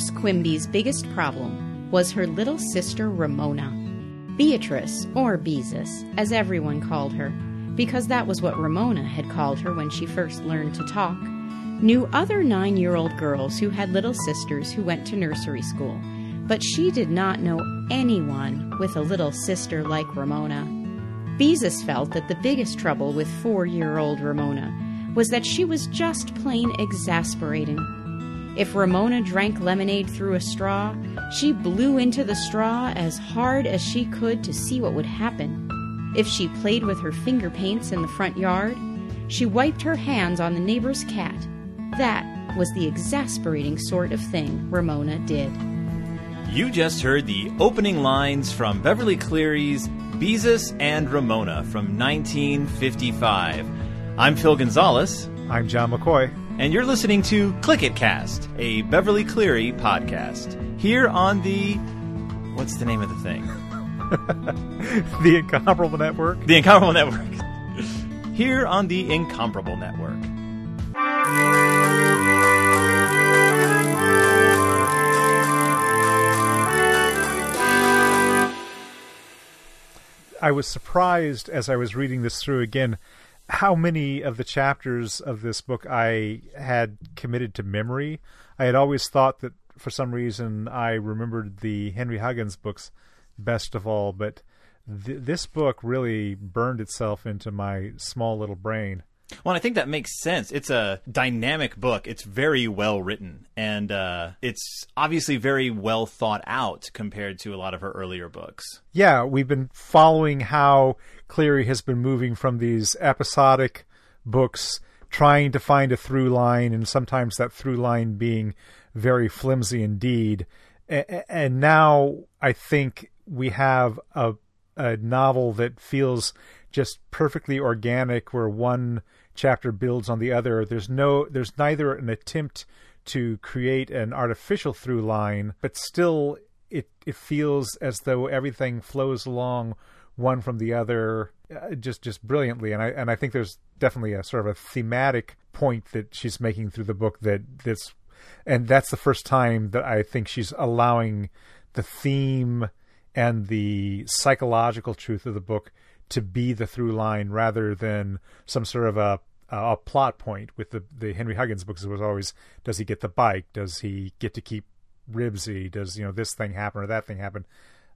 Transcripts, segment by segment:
Miss Quimby's biggest problem was her little sister Ramona. Beatrice, or Beezus, as everyone called her, because that was what Ramona had called her when she first learned to talk, knew other 9-year-old girls who had little sisters who went to nursery school, but she did not know anyone with a little sister like Ramona. Beezus felt that the biggest trouble with 4-year-old Ramona was that she was just plain exasperating. If Ramona drank lemonade through a straw, she blew into the straw as hard as she could to see what would happen. If she played with her finger paints in the front yard, she wiped her hands on the neighbor's cat. That was the exasperating sort of thing Ramona did. You just heard the opening lines from Beverly Cleary's Beezus and Ramona from 1955. I'm Phil Gonzalez. I'm John McCoy. And you're listening to Click It Cast, a Beverly Cleary podcast. Here on the... what's the name of the thing? The Incomparable Network? The Incomparable Network. Here on the Incomparable Network. I was surprised as I was reading this through again how many of the chapters of this book I had committed to memory. I had always thought that for some reason I remembered the Henry Huggins books best of all, but this book really burned itself into my small little brain. Well, I think that makes sense. It's a dynamic book. It's very well written, and it's obviously very well thought out compared to a lot of her earlier books. Yeah, we've been following how Cleary has been moving from these episodic books, trying to find a through line, and sometimes that through line being very flimsy indeed. And now I think we have a novel that feels just perfectly organic, where one chapter builds on the other. There's neither an attempt to create an artificial through line, but still it feels as though everything flows along one from the other just brilliantly. And I think there's definitely a sort of a thematic point that she's making through the book and that's the first time that I think she's allowing the theme and the psychological truth of the book to be the through line rather than some sort of a plot point. With the Henry Huggins books, it was always, does he get the bike? Does he get to keep Ribsy? Does this thing happen or that thing happen?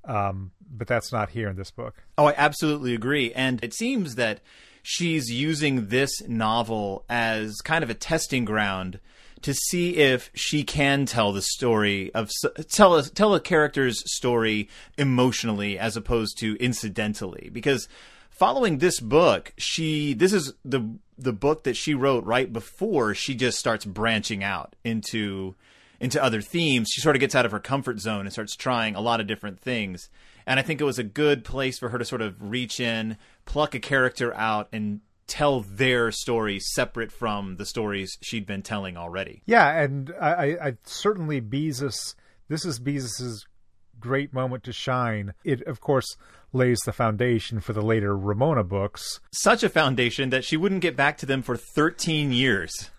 But that's not here in this book. Oh, I absolutely agree. And it seems that she's using this novel as kind of a testing ground to see if she can tell the story tell a character's story emotionally as opposed to incidentally. Because following this book, this is the book that she wrote right before she just starts branching out into other themes. She sort of gets out of her comfort zone and starts trying a lot of different things. And I think it was a good place for her to sort of reach in, pluck a character out, and tell their story separate from the stories she'd been telling already. Yeah, and I certainly this is Beezus's great moment to shine. It, of course, lays the foundation for the later Ramona books. Such a foundation that she wouldn't get back to them for 13 years.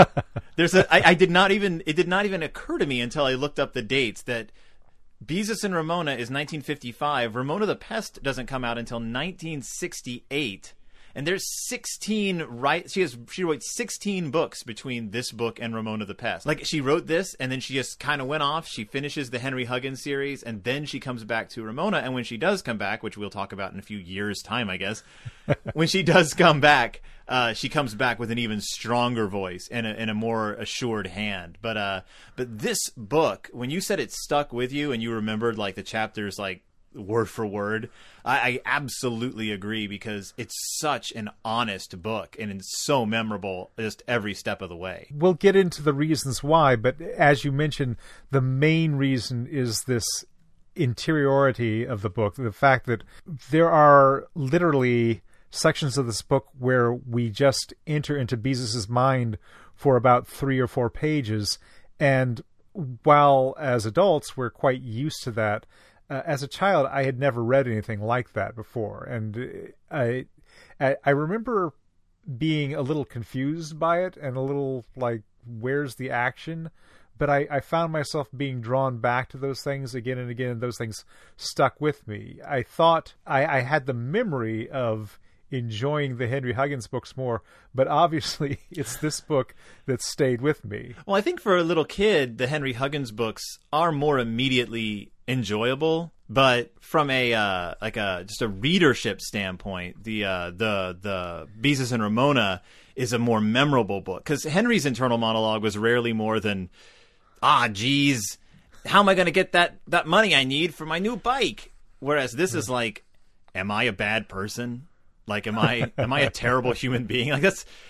It did not even occur to me until I looked up the dates that Beezus and Ramona is 1955. Ramona the Pest doesn't come out until 1968. And there's 16 she wrote 16 books between this book and Ramona the Pest. Like, she wrote this and then she just kind of went off. She finishes the Henry Huggins series and then she comes back to Ramona. And when she does come back, which we'll talk about in a few years' time, I guess, when she does come back, she comes back with an even stronger voice and a more assured hand. But this book, when you said it stuck with you and you remembered like the chapters like word for word, I absolutely agree, because it's such an honest book and it's so memorable just every step of the way. We'll get into the reasons why, but as you mentioned, the main reason is this interiority of the book, the fact that there are literally sections of this book where we just enter into Beezus's mind for about 3 or 4 pages, and while as adults we're quite used to that, as a child, I had never read anything like that before, and I remember being a little confused by it and a little like, where's the action? but I found myself being drawn back to those things again and again, and those things stuck with me. I thought I had the memory of enjoying the Henry Huggins books more, but obviously it's this book that stayed with me. Well, I think for a little kid, the Henry Huggins books are more immediately enjoyable, but from just a readership standpoint, the Beezus and Ramona is a more memorable book, because Henry's internal monologue was rarely more than, geez, how am I going to get that money I need for my new bike? Whereas this is like, am I a bad person? Like, am I a terrible human being? Like,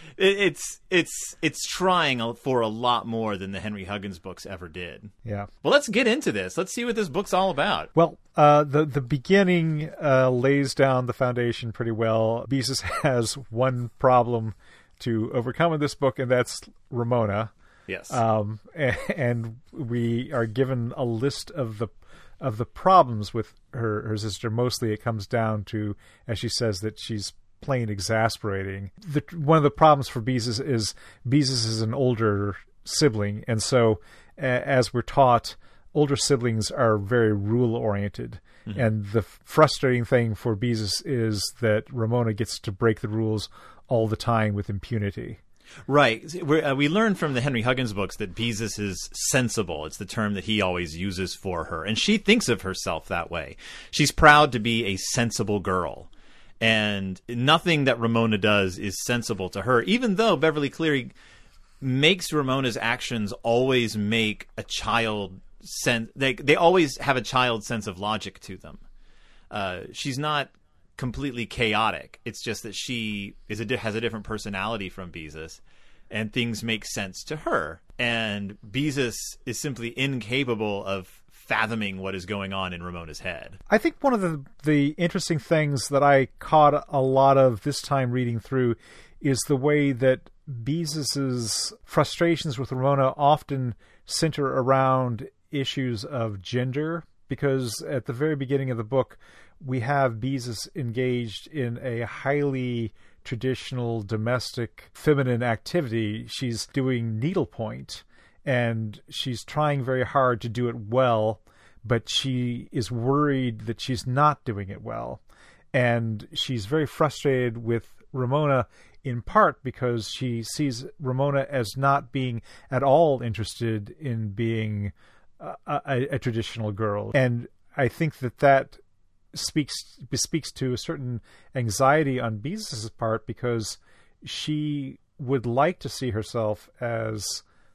it's trying for a lot more than the Henry Huggins books ever did. Yeah. Well, let's get into this. Let's see what this book's all about. Well, the beginning lays down the foundation pretty well. Beezus has one problem to overcome in this book, and that's Ramona. Yes. And we are given a list of the problems with her sister. Mostly it comes down to, as she says, that she's plain exasperating. One of the problems for Beezus is an older sibling, and so as we're taught, older siblings are very rule-oriented. Mm-hmm. And the frustrating thing for Beezus is that Ramona gets to break the rules all the time with impunity. Right. We learn from the Henry Huggins books that Beezus is sensible. It's the term that he always uses for her. And she thinks of herself that way. She's proud to be a sensible girl. And nothing that Ramona does is sensible to her, even though Beverly Cleary makes Ramona's actions always make a child sense. They always have a child sense of logic to them. She's not completely chaotic. It's just that she has a different personality from Beezus, and things make sense to her. And Beezus is simply incapable of fathoming what is going on in Ramona's head. I think one of the interesting things that I caught a lot of this time reading through is the way that Beezus's frustrations with Ramona often center around issues of gender, because at the very beginning of the book, we have Beezus engaged in a highly traditional domestic feminine activity. She's doing needlepoint, and she's trying very hard to do it well, but she is worried that she's not doing it well. And she's very frustrated with Ramona, in part because she sees Ramona as not being at all interested in being a traditional girl. And I think that speaks to a certain anxiety on Beezus's part, because she would like to see herself as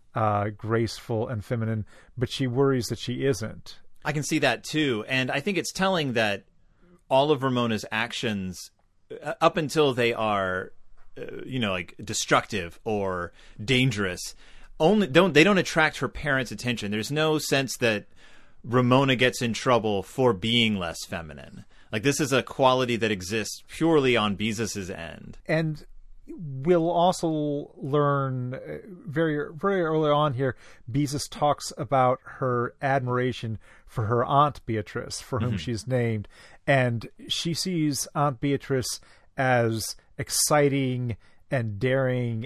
graceful and feminine, but she worries that she isn't. I can see that too, and I think it's telling that all of Ramona's actions, up until they are, like destructive or dangerous, they don't attract her parents' attention. There's no sense that Ramona gets in trouble for being less feminine. Like, this is a quality that exists purely on Beezus's end. And we'll also learn very, very early on here, Beezus talks about her admiration for her Aunt Beatrice, for whom she's named. And she sees Aunt Beatrice as exciting and daring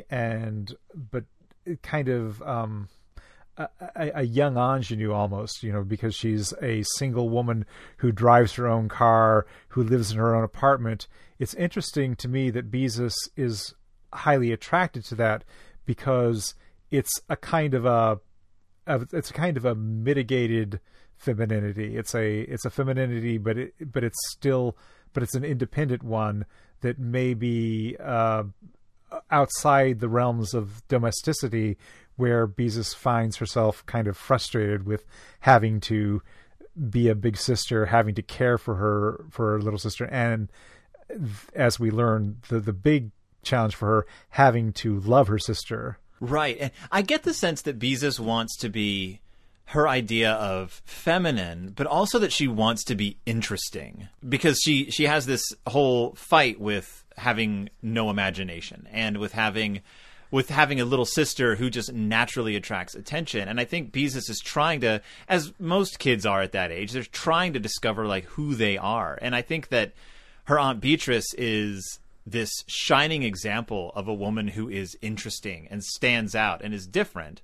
but kind of a young ingenue almost, because she's a single woman who drives her own car, who lives in her own apartment. It's interesting to me that Beezus is highly attracted to that, because it's a kind of a mitigated femininity. It's a femininity, but it's an independent one that may be outside the realms of domesticity, where Beezus finds herself kind of frustrated with having to be a big sister, having to care for her little sister, and as we learn, the big challenge for her, having to love her sister. Right. And I get the sense that Beezus wants to be her idea of feminine, but also that she wants to be interesting, because she has this whole fight with having no imagination, and with having a little sister who just naturally attracts attention. And I think Beezus is trying to, as most kids are at that age, they're trying to discover like who they are. And I think that her Aunt Beatrice is this shining example of a woman who is interesting and stands out and is different.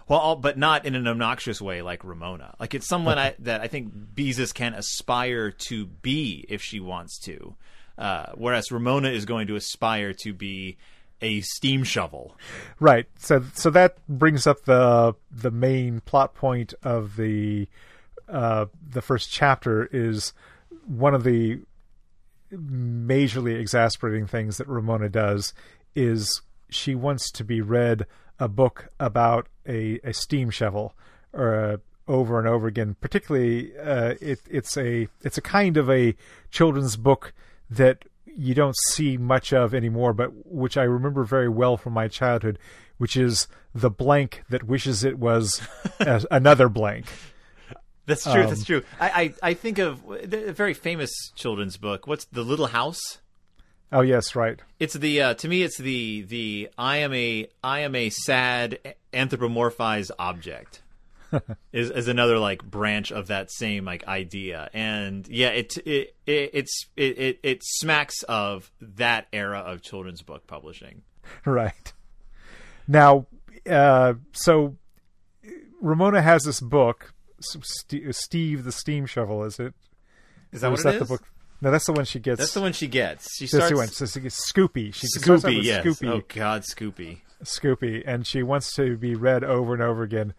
Well, but not in an obnoxious way like Ramona. Like it's someone that I think Beezus can aspire to be if she wants to, whereas Ramona is going to aspire to be a steam shovel. Right. So that brings up the main plot point of the first chapter. Is one of the majorly exasperating things that Ramona does is she wants to be read a book about a steam shovel, or over and over again. Particularly, it's a kind of a children's book that you don't see much of anymore, but which I remember very well from my childhood, which is the blank that wishes it was another blank. That's true. That's true. I think of a very famous children's book. What's The Little House? Oh yes, right. It's the to me it's the I am a sad anthropomorphized object is another like branch of that same like idea. And yeah, it smacks of that era of children's book publishing. Right. Now, so Ramona has this book, Steve the Steam Shovel, is it? Is that what it is? The book? No, that's the one she gets. That's the one she gets. She starts. starts. So she gets Scoopy. Scoopy, yes. Scoopy. Oh God, Scoopy. Scoopy, and she wants to be read over and over again.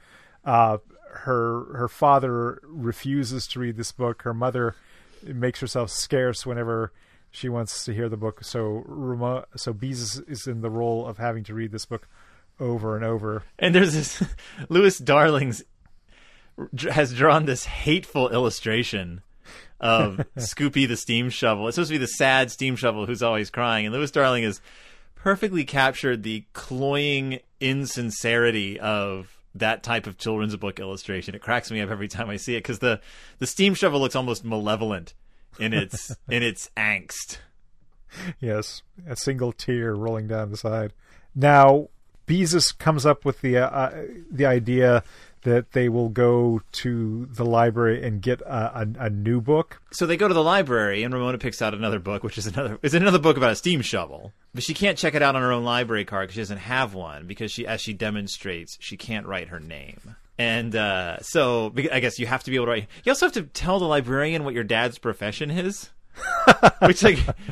Her father refuses to read this book. Her mother makes herself scarce whenever she wants to hear the book. So Beezus is in the role of having to read this book over and over. And there's this Lewis Darlings has drawn this hateful illustration of Scoopy the steam shovel. It's supposed to be the sad steam shovel who's always crying, and Lewis Darling has perfectly captured the cloying insincerity of that type of children's book illustration. It cracks me up every time I see it, because the steam shovel looks almost malevolent in its angst. Yes, a single tear rolling down the side. Now, Beezus comes up with the idea that they will go to the library and get a new book. So they go to the library, and Ramona picks out another book, which is another book about a steam shovel. But she can't check it out on her own library card because she doesn't have one, because as she demonstrates, she can't write her name. And so I guess you have to be able to write. You also have to tell the librarian what your dad's profession is. which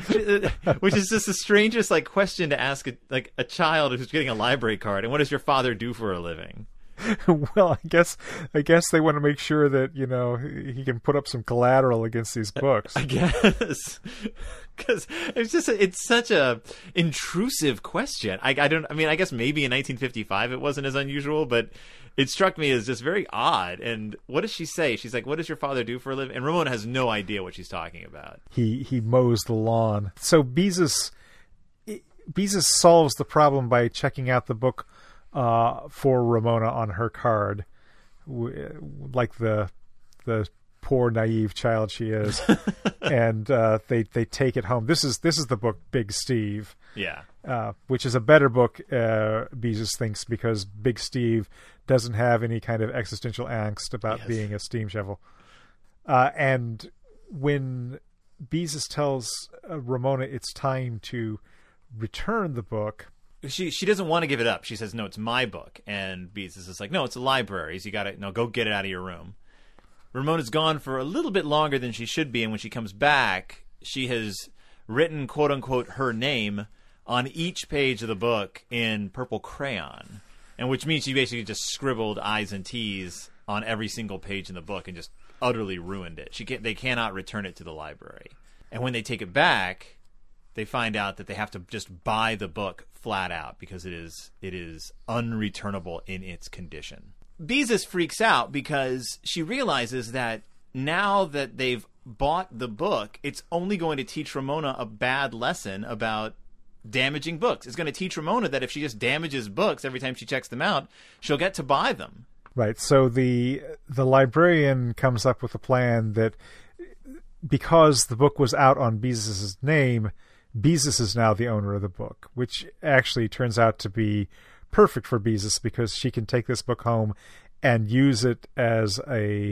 is just the strangest like question to ask a child who's getting a library card. And what does your father do for a living? Well, I guess they want to make sure that, you know, he can put up some collateral against these books. I guess, because it's such a intrusive question. I guess maybe in 1955 it wasn't as unusual, but it struck me as just very odd. And what does she say? She's like, "What does your father do for a living?" And Ramona has no idea what she's talking about. He mows the lawn. So Beezus solves the problem by checking out the book for Ramona on her card, like the poor naive child she is. And they take it home. This is the book Big Steve, which is a better book, Beezus thinks, because Big Steve doesn't have any kind of existential angst about being a steam shovel. And when Beezus tells Ramona it's time to return the book, She doesn't want to give it up. She says, "No, it's my book." And Beezus is like, "No, it's a library's. You got to go get it out of your room." Ramona's gone for a little bit longer than she should be, and when she comes back, she has written "quote unquote" her name on each page of the book in purple crayon, and which means she basically just scribbled I's and T's on every single page in the book and just utterly ruined it. They cannot return it to the library, and when they take it back, they find out that they have to just buy the book flat out because it is unreturnable in its condition. Beezus freaks out because she realizes that now that they've bought the book, it's only going to teach Ramona a bad lesson about damaging books. It's going to teach Ramona that if she just damages books every time she checks them out, she'll get to buy them. Right. So the librarian comes up with a plan that because the book was out on Beezus's name, Beezus is now the owner of the book, which actually turns out to be perfect for Beezus because she can take this book home and use it as a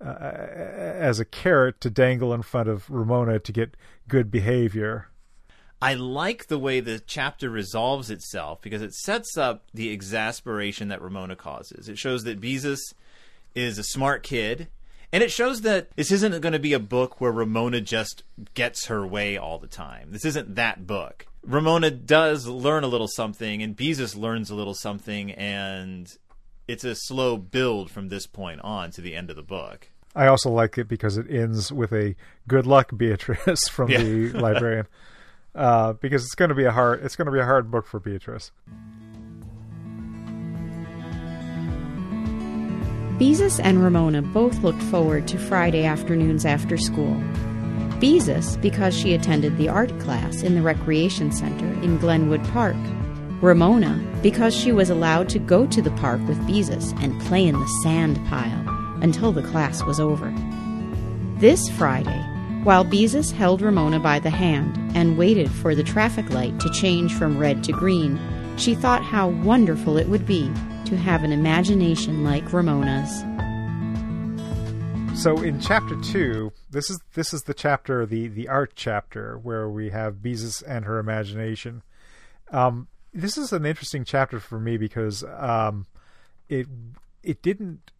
carrot to dangle in front of Ramona to get good behavior. I like the way the chapter resolves itself because it sets up the exasperation that Ramona causes. It shows that Beezus is a smart kid, and it shows that this isn't going to be a book where Ramona just gets her way all the time. This isn't that book. Ramona does learn a little something, and Beezus learns a little something, and it's a slow build from this point on to the end of the book. I also like it because it ends with a "good luck, Beatrice" from the librarian. Because it's going to be a hard book for Beatrice. Beezus and Ramona both looked forward to Friday afternoons after school. Beezus because she attended the art class in the recreation center in Glenwood Park. Ramona because she was allowed to go to the park with Beezus and play in the sand pile until the class was over. This Friday, while Beezus held Ramona by the hand and waited for the traffic light to change from red to green, she thought how wonderful it would be to have an imagination like Ramona's. So in chapter 2, this is the chapter, the art chapter, where we have Beezus and her imagination. This is an interesting chapter for me because it didn't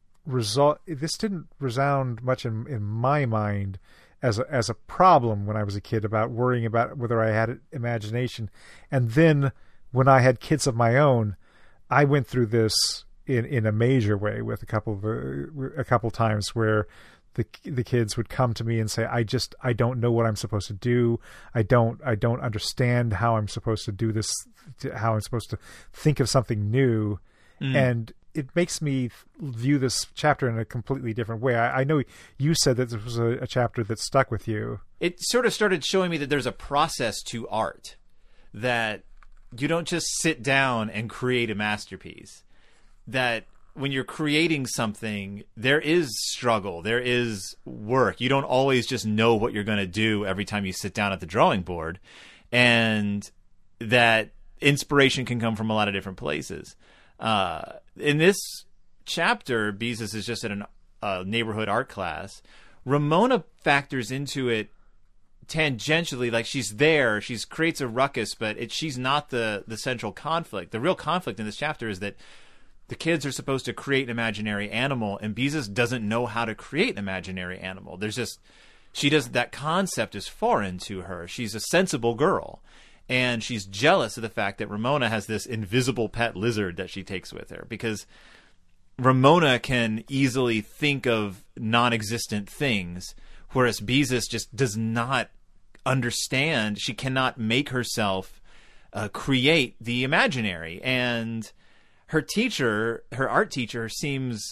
resound much in my mind as a problem when I was a kid about worrying about whether I had imagination. And then when I had kids of my own, I went through this in a major way with a couple times where the kids would come to me and say, I don't know what I'm supposed to do. I don't understand how I'm supposed to do this, how I'm supposed to think of something new. And it makes me view this chapter in a completely different way. I know you said that this was a chapter that stuck with you. It sort of started showing me that there's a process to art, that you don't just sit down and create a masterpiece, that when you're creating something, there is struggle, there is work. You don't always just know what you're going to do every time you sit down at the drawing board, and that inspiration can come from a lot of different places. In this chapter, Beezus is just at a neighborhood art class. Ramona factors into it tangentially, like she's there, she creates a ruckus, but she's not the central conflict. The real conflict in this chapter is that the kids are supposed to create an imaginary animal, and Beezus doesn't know how to create an imaginary animal. That concept is foreign to her. She's a sensible girl, and she's jealous of the fact that Ramona has this invisible pet lizard that she takes with her, because Ramona can easily think of non-existent things, whereas Beezus just does not understand. She cannot make herself create the imaginary. And her art teacher, seems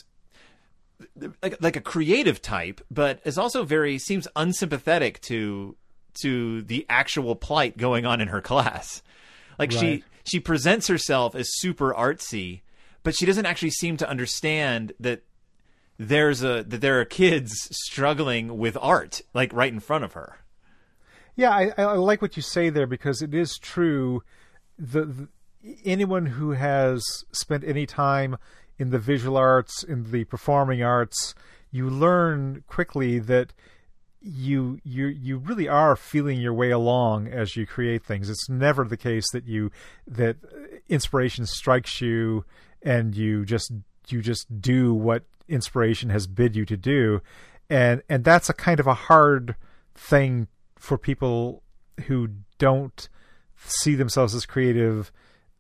like a creative type, but is also seems unsympathetic to the actual plight going on in her class. Like, right. She presents herself as super artsy, but she doesn't actually seem to understand that there are kids struggling with art, like, right in front of her. Yeah, I like what you say there, because it is true. Anyone who has spent any time in the visual arts, in the performing arts, you learn quickly that you really are feeling your way along as you create things. It's never the case that inspiration strikes you and you just do what inspiration has bid you to do, and that's a kind of a hard thing for people who don't see themselves as creative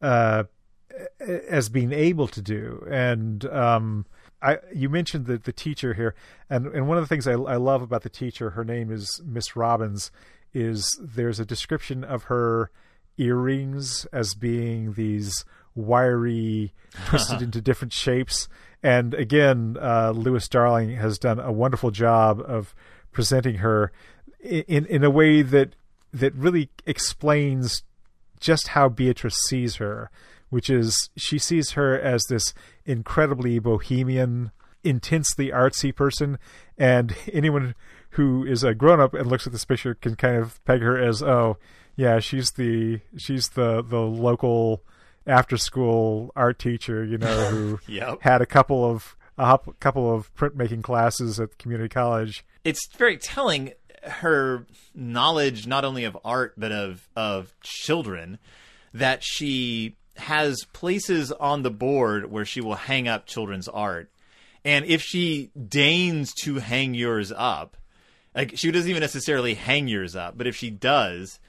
as being able to do. And you mentioned the teacher here, and one of the things I love about the teacher, her name is Miss Robbins, is there's a description of her earrings as being these wiry, twisted into different shapes. And again, Lewis Darling has done a wonderful job of presenting her in a way that really explains just how Beatrice sees her, which is she sees her as this incredibly bohemian, intensely artsy person, and anyone who is a grown-up and looks at this picture can kind of peg her as, oh, yeah, she's the local after-school art teacher, who yep. had a couple of printmaking classes at community college. It's very telling her knowledge not only of art but of children, that she has places on the board where she will hang up children's art. And if she deigns to hang yours up, like she doesn't even necessarily hang yours up, but if she does,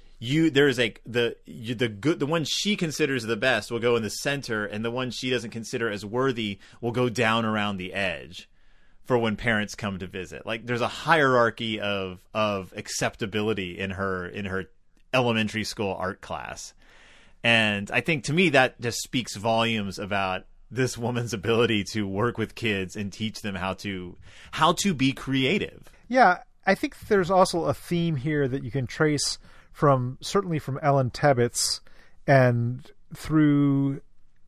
the one she considers the best will go in the center, and the one she doesn't consider as worthy will go down around the edge for when parents come to visit. Like there's a hierarchy of acceptability in her elementary school art class. And I think to me that just speaks volumes about this woman's ability to work with kids and teach them how to be creative. Yeah, I think there's also a theme here that you can trace certainly from Ellen Tebbitts and through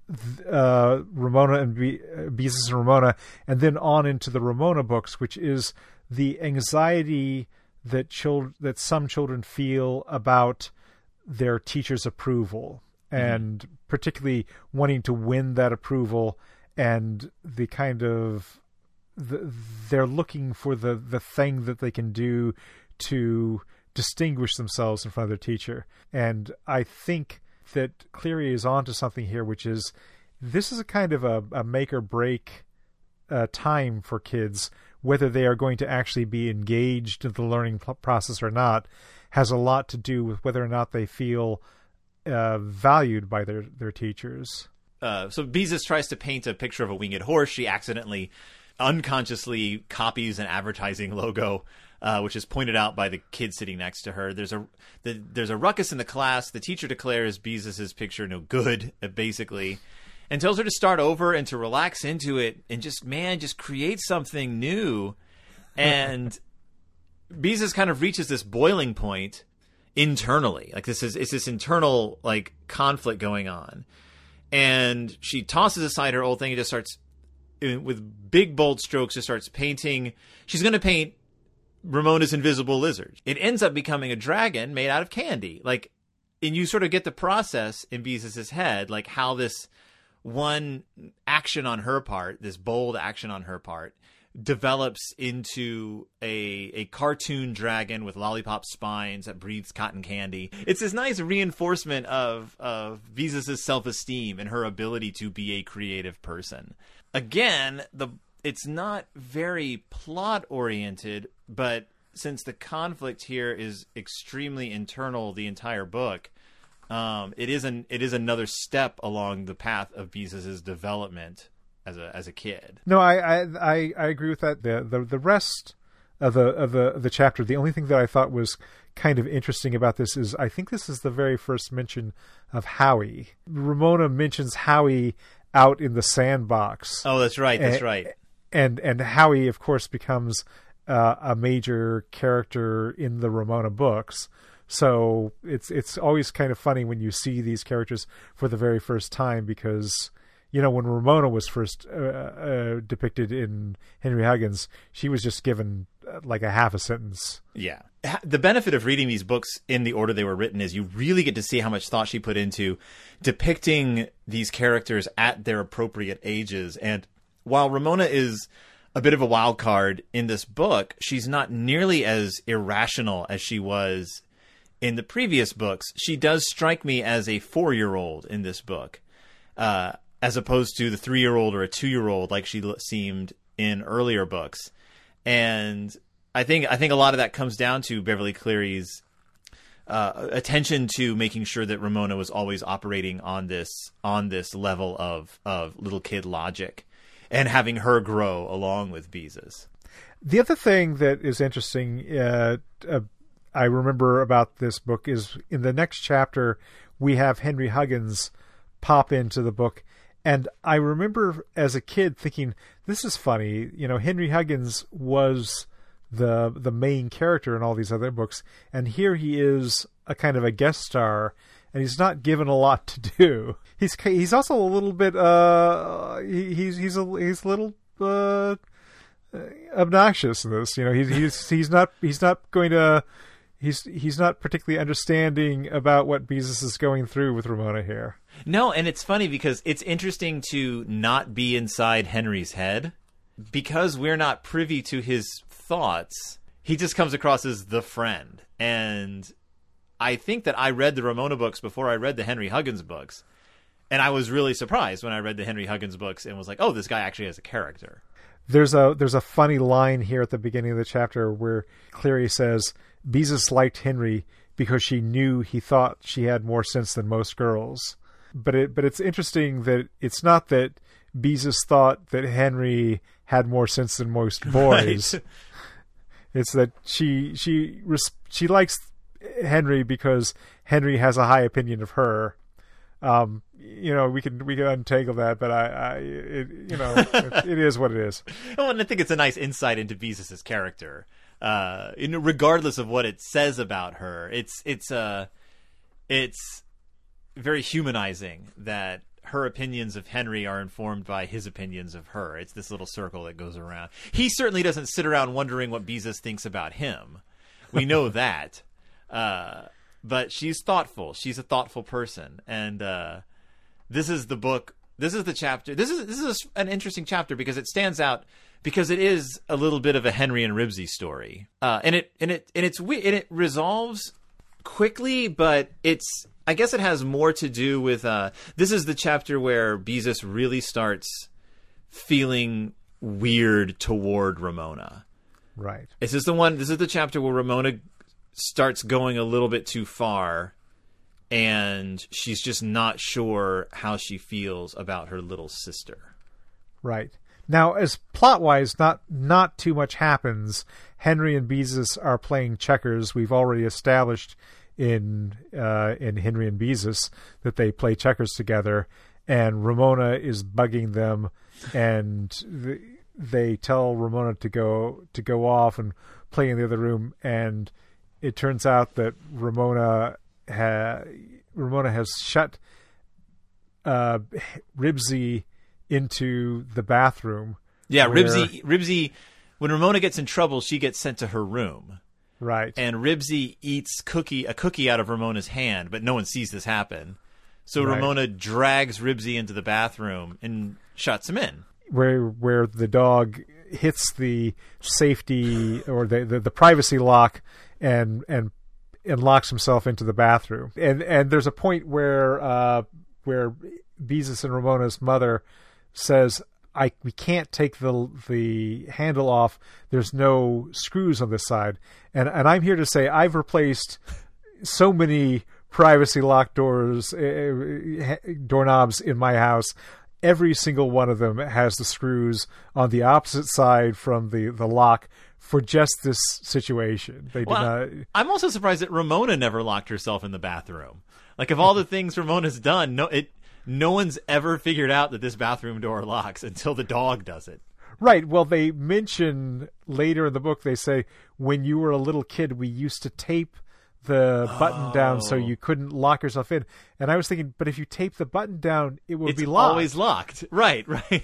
Ramona and Beezus and Ramona, and then on into the Ramona books, which is the anxiety that some children feel about their teacher's approval, and particularly wanting to win that approval, and the kind of they're looking for the thing that they can do to distinguish themselves in front of their teacher. And I think that Cleary is onto something here, which is this is a kind of a make or break time for kids. Whether they are going to actually be engaged in the learning process or not has a lot to do with whether or not they feel valued by their teachers. So Beezus tries to paint a picture of a winged horse. She accidentally, unconsciously copies an advertising logo, which is pointed out by the kid sitting next to her. There's a ruckus in the class. The teacher declares Beezus's picture no good, basically, and tells her to start over and to relax into it and just create something new. And Beezus kind of reaches this boiling point internally. Like it's this internal like conflict going on. And she tosses aside her old thing and just starts with big bold strokes, just starts painting. She's going to paint Ramona's invisible lizard. It ends up becoming a dragon made out of candy. Like, and you sort of get the process in Beezus's head, like how this one action on her part, this bold action on her part, develops into a cartoon dragon with lollipop spines that breathes cotton candy. It's this nice reinforcement of Beezus's self-esteem and her ability to be a creative person. Again, it's not very plot-oriented, but since the conflict here is extremely internal the entire book, it is another step along the path of Beezus's development as a kid. No, I agree with that. The rest of the chapter, the only thing that I thought was kind of interesting about this is I think this is the very first mention of Howie. Ramona mentions Howie out in the sandbox. Oh, that's right. That's right. And Howie, of course, becomes a major character in the Ramona books. So it's always kind of funny when you see these characters for the very first time, because you know, when Ramona was first depicted in Henry Huggins, she was just given like a half a sentence. Yeah. The benefit of reading these books in the order they were written is you really get to see how much thought she put into depicting these characters at their appropriate ages. And while Ramona is a bit of a wild card in this book, she's not nearly as irrational as she was in the previous books. She does strike me as a 4-year-old in this book, as opposed to the 3-year-old or a 2-year-old like she seemed in earlier books. And I think a lot of that comes down to Beverly Cleary's attention to making sure that Ramona was always operating on this level of little kid logic, and having her grow along with Beezus. The other thing that is interesting, I remember about this book, is in the next chapter we have Henry Huggins pop into the book. And I remember as a kid thinking, this is funny. You know, Henry Huggins was the main character in all these other books, and here he is a kind of a guest star, and he's not given a lot to do. He's also a little bit he's a little obnoxious in this. You know, he's not particularly understanding about what Beezus is going through with Ramona here. No, and it's funny because it's interesting to not be inside Henry's head, because we're not privy to his thoughts. he just comes across as the friend. And I think that I read the Ramona books before I read the Henry Huggins books. And I was really surprised when I read the Henry Huggins books and was like, oh, this guy actually has a character. There's a funny line here at the beginning of the chapter where Cleary says, Beezus liked Henry because she knew he thought she had more sense than most girls. But it's interesting that it's not that Beezus thought that Henry had more sense than most boys. Right. It's that she likes Henry because Henry has a high opinion of her. We can untangle that, but it is what it is. Well, and I think it's a nice insight into Beezus's character. Regardless of what it says about her, it's very humanizing that her opinions of Henry are informed by his opinions of her. It's this little circle that goes around. He certainly doesn't sit around wondering what Beezus thinks about him. We know that. But she's thoughtful. She's a thoughtful person. And this is the book. This is the chapter. This is an interesting chapter because it stands out because it is a little bit of a Henry and Ribsy story. And it resolves quickly, but I guess it has more to do with this is the chapter where Beezus really starts feeling weird toward Ramona. Right. This is the chapter where Ramona starts going a little bit too far, and she's just not sure how she feels about her little sister. Right. Now, as plot-wise, not too much happens. Henry and Beezus are playing checkers. We've already established in Henry and Beezus that they play checkers together, and Ramona is bugging them, and they tell Ramona to go off and play in the other room, and it turns out that Ramona has shut Ribsy into the bathroom. Yeah, Ribsy, when Ramona gets in trouble, she gets sent to her room. Right. And Ribsy eats a cookie out of Ramona's hand, but no one sees this happen. So right. Ramona drags Ribsy into the bathroom and shuts him in. Where the dog hits the safety or the privacy lock and locks himself into the bathroom. And there's a point where Beezus and Ramona's mother says, we can't take the handle off. There's no screws on this side. And I'm here to say I've replaced so many privacy lock doors, doorknobs in my house. Every single one of them has the screws on the opposite side from the lock for just this situation. They did not. I'm also surprised that Ramona never locked herself in the bathroom. Like, of all the things Ramona's done, no one's ever figured out that this bathroom door locks until the dog does it. Right. Well, they mention later in the book, they say, when you were a little kid, we used to tape the button down so you couldn't lock yourself in. And I was thinking, but if you tape the button down, it will be locked. It's always locked. Right.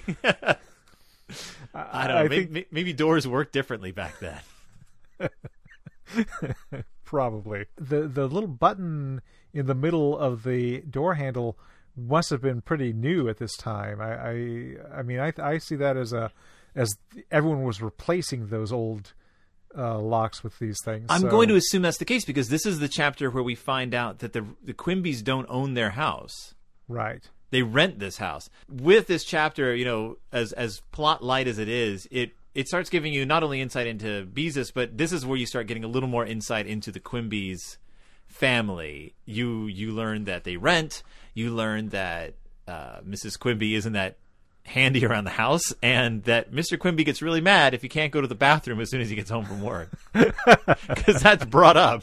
I don't know. Maybe doors work differently back then. Probably. The little button in the middle of the door handle must have been pretty new at this time. I see that as everyone was replacing those old locks with these things. I'm going to assume that's the case because this is the chapter where we find out that the Quimbys don't own their house. Right. They rent this house. With this chapter, as plot light as it is, it starts giving you not only insight into Beezus, but this is where you start getting a little more insight into the Quimby's family. You learn that they rent. You learn that Mrs. Quimby isn't that handy around the house, and that Mr. Quimby gets really mad if he can't go to the bathroom as soon as he gets home from work, because that's brought up.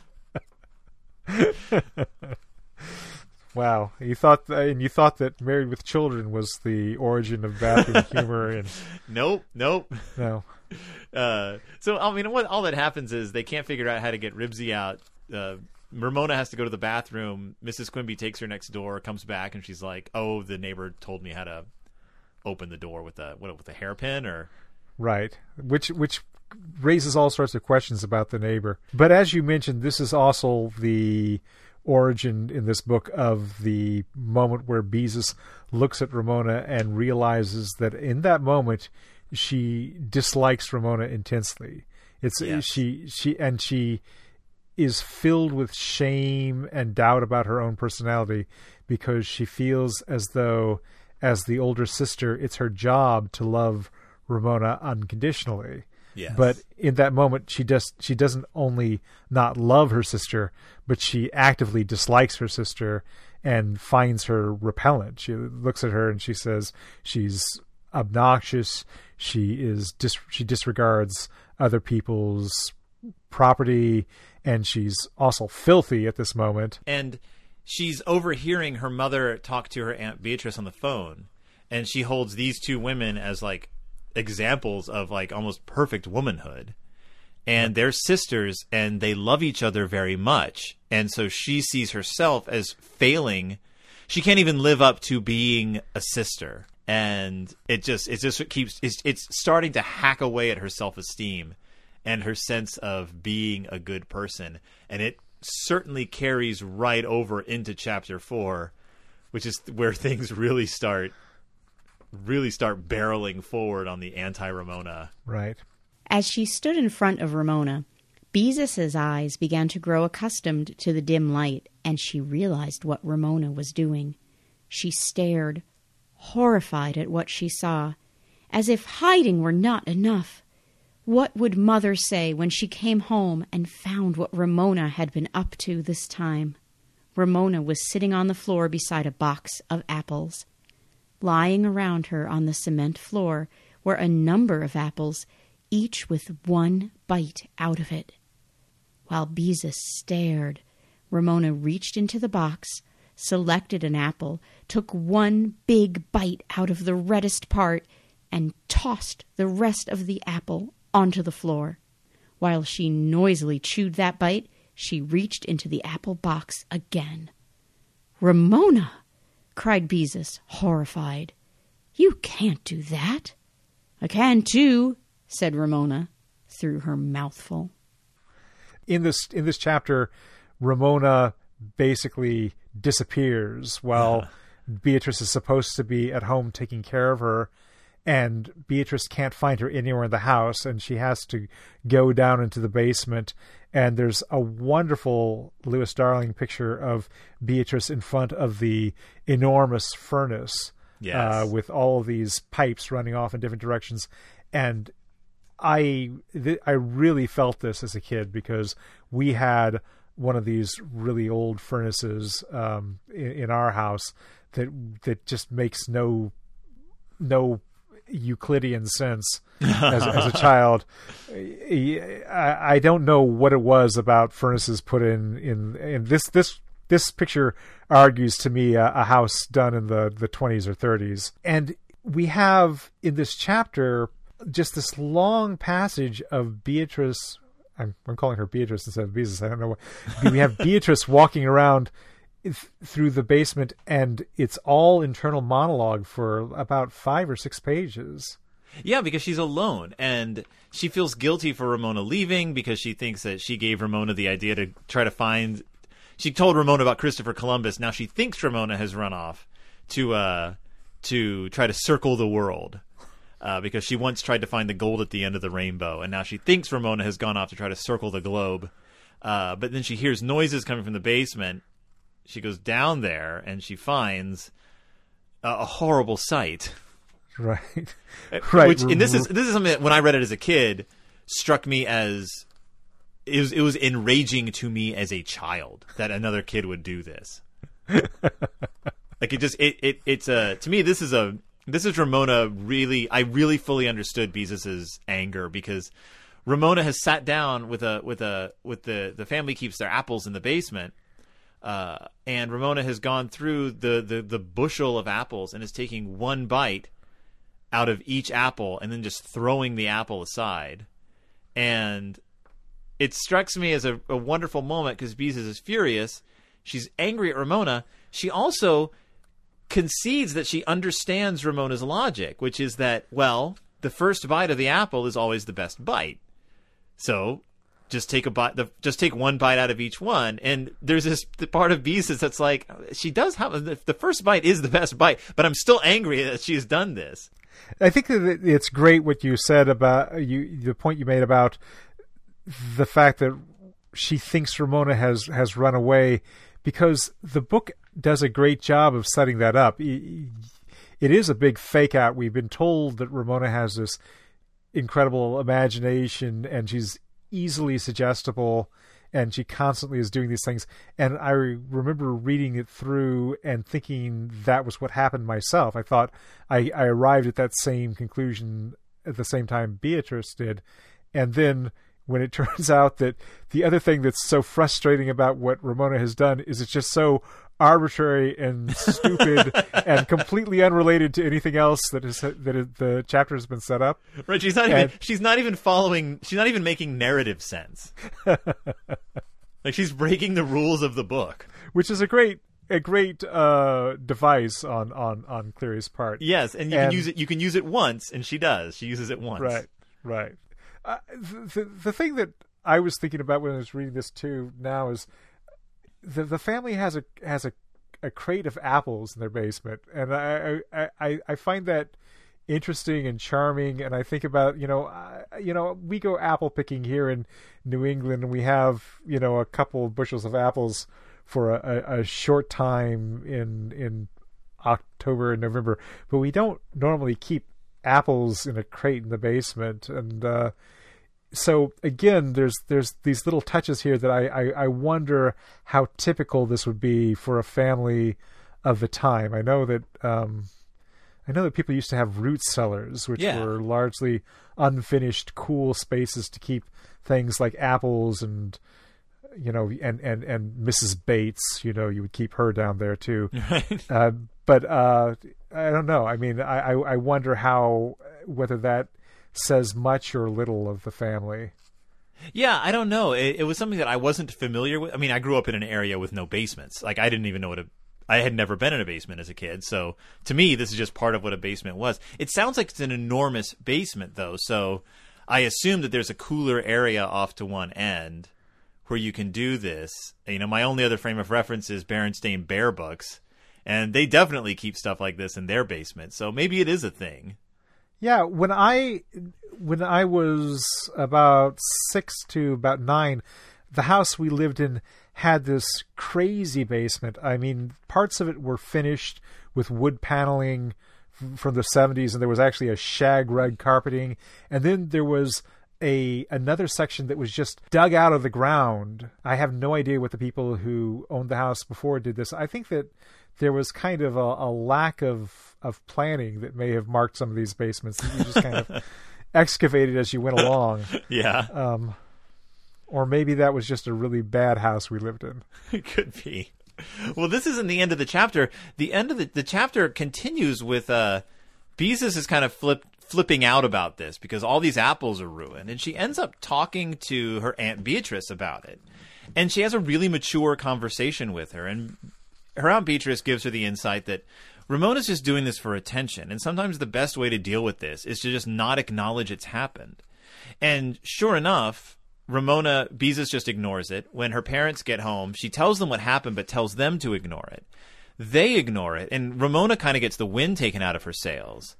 Wow, you thought that Married with Children was the origin of bathroom humor, and nope. No. So all that happens is they can't figure out how to get Ribsy out. Ramona has to go to the bathroom. Mrs. Quimby takes her next door, comes back, and she's like, "Oh, the neighbor told me how to open the door with a hairpin," or right, which raises all sorts of questions about the neighbor. But as you mentioned, this is also the origin in this book of the moment where Beezus looks at Ramona and realizes that in that moment she dislikes Ramona intensely. It's Yes. she is filled with shame and doubt about her own personality because she feels as though, as the older sister, it's her job to love Ramona unconditionally. Yes. But in that moment, she doesn't only not love her sister, but she actively dislikes her sister and finds her repellent. She looks at her and she says she's obnoxious. She disregards other people's property, and she's also filthy at this moment. And she's overhearing her mother talk to her Aunt Beatrice on the phone, and she holds these two women as like examples of like almost perfect womanhood. And they're sisters, and they love each other very much. And so she sees herself as failing. She can't even live up to being a sister. And it's starting to hack away at her self-esteem and her sense of being a good person. And it certainly carries right over into chapter 4, which is where things really start barreling forward on the anti-Ramona. Right. As she stood in front of Ramona, Beezus' eyes began to grow accustomed to the dim light, and she realized what Ramona was doing. She stared, horrified at what she saw, as if hiding were not enough. What would Mother say when she came home and found what Ramona had been up to this time? Ramona was sitting on the floor beside a box of apples. Lying around her on the cement floor were a number of apples, each with one bite out of it. While Beezus stared, Ramona reached into the box, selected an apple, took one big bite out of the reddest part, and tossed the rest of the apple onto the floor. While she noisily chewed that bite, she reached into the apple box again. "Ramona!" cried Beezus, horrified. "You can't do that." "I can too," said Ramona through her mouthful. In this chapter, Ramona basically disappears while Beatrice is supposed to be at home taking care of her, and Beatrice can't find her anywhere in the house, and she has to go down into the basement. And there's a wonderful Lewis Darling picture of Beatrice in front of the enormous furnace, Yes. with all of these pipes running off in different directions. And I really felt this as a kid, because we had one of these really old furnaces in our house that just makes no Euclidean sense as a child. I don't know what it was about furnaces put in this picture argues to me a house done in the 20s or 30s. And we have in this chapter just this long passage of Beatrice. I'm calling her Beatrice instead of Beezus. I don't know what. We have Beatrice walking around through the basement, and it's all internal monologue for about 5 or 6 pages. Yeah, because she's alone, and she feels guilty for Ramona leaving because she thinks that she gave Ramona the idea to try to find. She told Ramona about Christopher Columbus. Now she thinks Ramona has run off to try to circle the world. Because she once tried to find the gold at the end of the rainbow, and now she thinks Ramona has gone off to try to circle the globe. But then she hears noises coming from the basement. She goes down there, and she finds a horrible sight. Right. Right. And this is something that, when I read it as a kid, struck me as it was enraging to me as a child that another kid would do this. Like it's to me this is Ramona really. I really fully understood Beezus's anger, because Ramona has sat down with the family keeps their apples in the basement, and Ramona has gone through the bushel of apples and is taking one bite out of each apple and then just throwing the apple aside. And it strikes me as a wonderful moment, because Beezus is furious. She's angry at Ramona. She also concedes that she understands Ramona's logic, which is that, well, the first bite of the apple is always the best bite. So just take one bite out of each one. And there's this part of Beezus that's like, she does have the first bite is the best bite, but I'm still angry that she's done this. I think that it's great what you said about the point you made about the fact that she thinks Ramona has run away, because the book does a great job of setting that up. It is a big fake out. We've been told that Ramona has this incredible imagination and she's easily suggestible and she constantly is doing these things. And I remember reading it through and thinking that was what happened myself. I thought I arrived at that same conclusion at the same time Beatrice did. And then when it turns out that the other thing that's so frustrating about what Ramona has done is it's just so arbitrary and stupid and completely unrelated to anything else the chapter has been set up. Right, she's not even making narrative sense. Like, she's breaking the rules of the book, which is a great device on Cleary's part. Yes, and you can use it once, and she does. She uses it once. Right. The thing that I was thinking about when I was reading this too now is the family has a crate of apples in their basement, and I find that interesting and charming. And I think about we go apple picking here in New England, and we have a couple of bushels of apples for a short time in October and November, but we don't normally keep apples in a crate in the basement. And so again, there's these little touches here that I wonder how typical this would be for a family of the time. I know that people used to have root cellars, which were largely unfinished, cool spaces to keep things like apples and and Mrs. Bates. You would keep her down there too. Right. But I don't know. I mean, I wonder whether that says much or little of the family. Yeah, I don't know. It was something that I wasn't familiar with. I mean, I grew up in an area with no basements. Like, I didn't even know I had never been in a basement as a kid. So to me, this is just part of what a basement was. It sounds like it's an enormous basement, though. So I assume that there's a cooler area off to one end where you can do this. My only other frame of reference is Berenstain Bear books, and they definitely keep stuff like this in their basement. So maybe it is a thing. Yeah, when I was about 6 to about 9, the house we lived in had this crazy basement. I mean, parts of it were finished with wood paneling from the 70s, and there was actually a shag rug carpeting, and then there was another section that was just dug out of the ground. I have no idea what the people who owned the house before did this. I think that there was kind of a lack of planning that may have marked some of these basements that you just kind of excavated as you went along. Yeah. Or maybe that was just a really bad house we lived in. It could be. Well, this isn't the end of the chapter. The end of the chapter continues with Beezus is kind of flipping out about this because all these apples are ruined, and she ends up talking to her Aunt Beatrice about it. And she has a really mature conversation with her, and her Aunt Beatrice gives her the insight that Ramona's just doing this for attention, and sometimes the best way to deal with this is to just not acknowledge it's happened. And sure enough, Beezus just ignores it. When her parents get home, she tells them what happened, but tells them to ignore it. They ignore it, and Ramona kind of gets the wind taken out of her sails.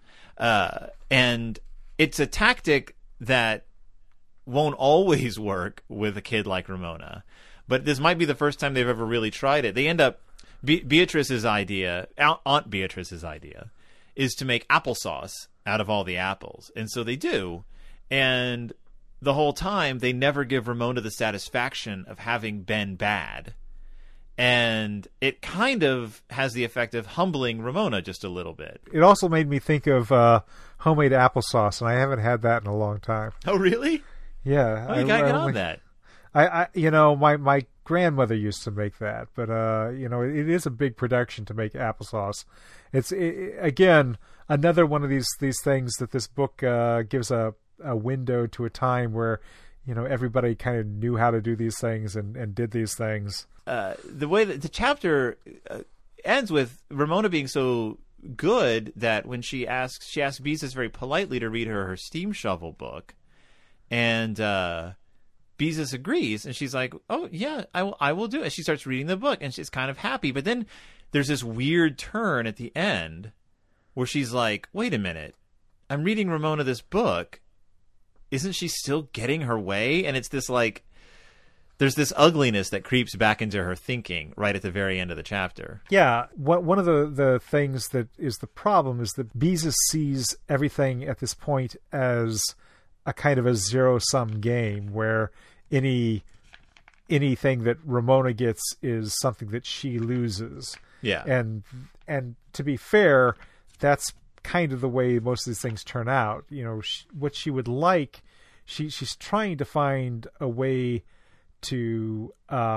And it's a tactic that won't always work with a kid like Ramona, but this might be the first time they've ever really tried it. They end up Beatrice's idea, Aunt Beatrice's idea, is to make applesauce out of all the apples. And so they do. And the whole time, they never give Ramona the satisfaction of having been bad. And it kind of has the effect of humbling Ramona just a little bit. It also made me think of homemade applesauce, and I haven't had that in a long time. Oh, really? Yeah. Oh, you gotta get on that. My grandmother used to make that, but it is a big production to make applesauce. It's again another one of these things that this book gives a window to a time where everybody kind of knew how to do these things and did these things. The way that the chapter ends with Ramona being so good that when she asks Beezus very politely to read her steam shovel book, and Beezus agrees, and she's like, "Oh yeah, I will do it." And she starts reading the book, and she's kind of happy. But then there's this weird turn at the end where she's like, "Wait a minute, I'm reading Ramona this book, isn't she still getting her way? And it's this like, there's this ugliness that creeps back into her thinking right at the very end of the chapter. Yeah, one of the things that is the problem is that Beezus sees everything at this point as a kind of a zero-sum game where anything that Ramona gets is something that she loses. Yeah. And to be fair, that's kind of the way most of these things turn out. You know, what she would like, she's trying to find a way to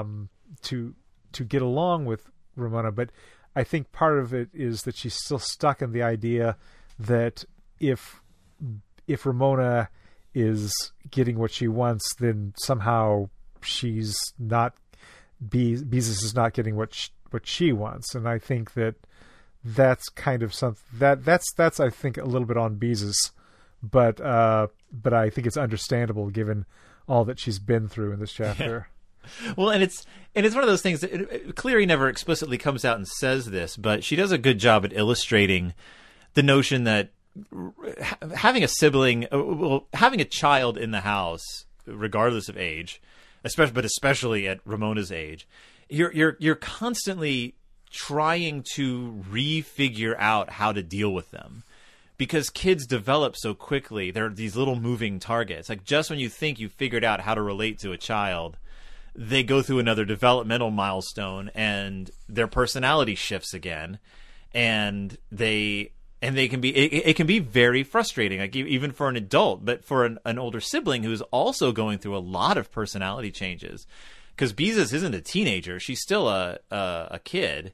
get along with Ramona, but I think part of it is that she's still stuck in the idea that if Ramona is getting what she wants, then somehow she's not, Beezus is not getting what she wants. And I think that's kind of something that's I think a little bit on Beezus, but I think it's understandable given all that she's been through in this chapter. Yeah. Well, and it's one of those things that Cleary never explicitly comes out and says this, but she does a good job at illustrating the notion that having a sibling, having a child in the house, regardless of age, especially at Ramona's age, you're constantly trying to refigure out how to deal with them. Because kids develop so quickly, they're these little moving targets. Like, just when you think you've figured out how to relate to a child, they go through another developmental milestone and their personality shifts again. And they can be, it can be very frustrating, like even for an adult, but for an older sibling who's also going through a lot of personality changes. Because Beezus isn't a teenager. She's still a kid.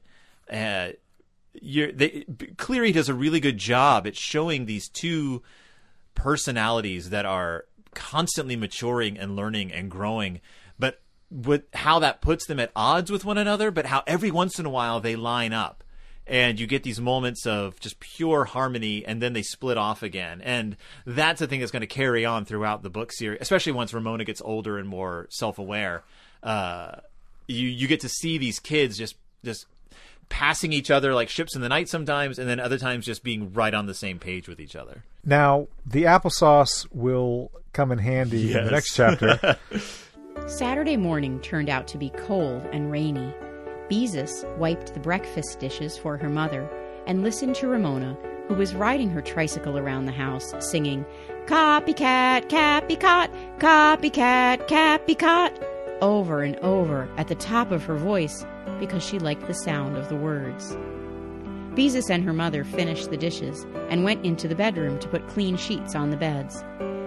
Cleary does a really good job at showing these two personalities that are constantly maturing and learning and growing, but with how that puts them at odds with one another, but how every once in a while they line up and you get these moments of just pure harmony and then they split off again. And that's the thing that's going to carry on throughout the book series, especially once Ramona gets older and more self-aware. You get to see these kids just passing each other like ships in the night sometimes, and then other times just being right on the same page with each other. Now, the applesauce will come in handy in the next chapter. Saturday morning turned out to be cold and rainy. Beezus wiped the breakfast dishes for her mother and listened to Ramona, who was riding her tricycle around the house, singing, "Copycat, Cappycat, copycat, Cappycat," over and over at the top of her voice, because she liked the sound of the words. Beezus and her mother finished the dishes and went into the bedroom to put clean sheets on the beds.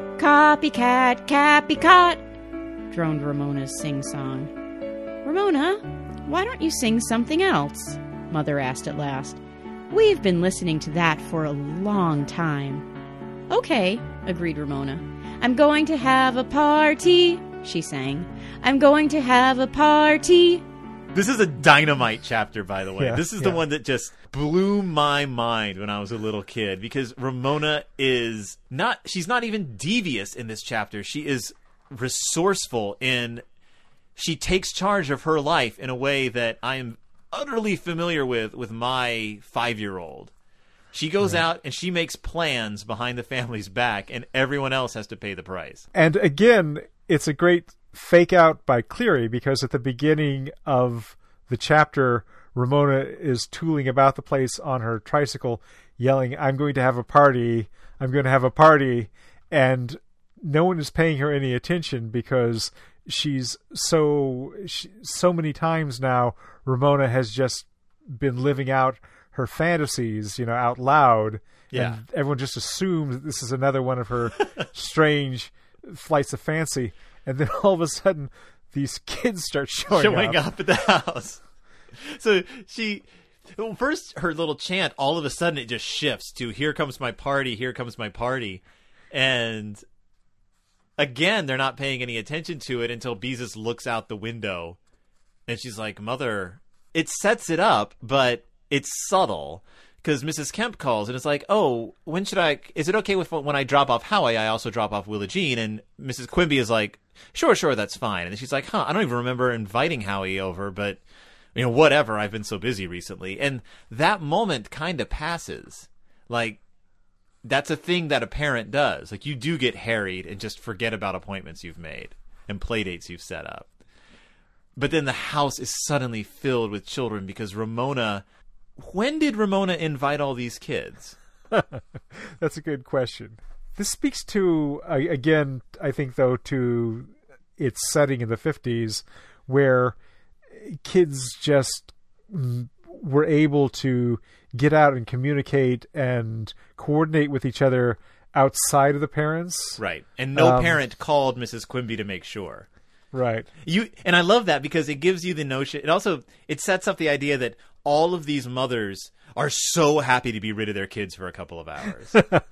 "Copycat, Cappycat," droned Ramona's sing-song. "Ramona, why don't you sing something else?" Mother asked at last. "We've been listening to that for a long time." "Okay," agreed Ramona. "I'm going to have a party," she sang. "I'm going to have a party." This is a dynamite chapter, by the way. Yeah, this is the one that just blew my mind when I was a little kid, because Ramona is not, she's not even devious in this chapter. She is resourceful she takes charge of her life in a way that I am utterly familiar with my 5-year-old. She goes out and she makes plans behind the family's back, and everyone else has to pay the price. And again, it's a great fake out by Cleary, because at the beginning of the chapter, Ramona is tooling about the place on her tricycle, yelling, "I'm going to have a party, I'm going to have a party," and no one is paying her any attention because she's so many times now, Ramona has just been living out her fantasies, out loud. Yeah. And everyone just assumes that this is another one of her strange flights of fancy. And then all of a sudden, these kids start showing up at the house. So first her little chant, all of a sudden it just shifts to "Here comes my party, here comes my party." And again, they're not paying any attention to it until Beezus looks out the window. And she's like, "Mother," it sets it up, but it's subtle. Because Mrs. Kemp calls and it's like, "Oh, is it okay when I drop off Howie, I also drop off Willa Jean?" And Mrs. Quimby is like, Sure, that's fine." And then she's like, I don't even remember inviting Howie over, but whatever, I've been so busy recently. And that moment kind of passes. Like, that's a thing that a parent does. Like, you do get harried and just forget about appointments you've made and play dates you've set up. But then the house is suddenly filled with children because Ramona... When did Ramona invite all these kids? That's a good question. This speaks to, again, I think, though, to its setting in the 50s, where kids just were able to get out and communicate and coordinate with each other outside of the parents. Right. And no parent called Mrs. Quimby to make sure. Right. And I love that because it gives you the notion. It sets up the idea that all of these mothers are so happy to be rid of their kids for a couple of hours.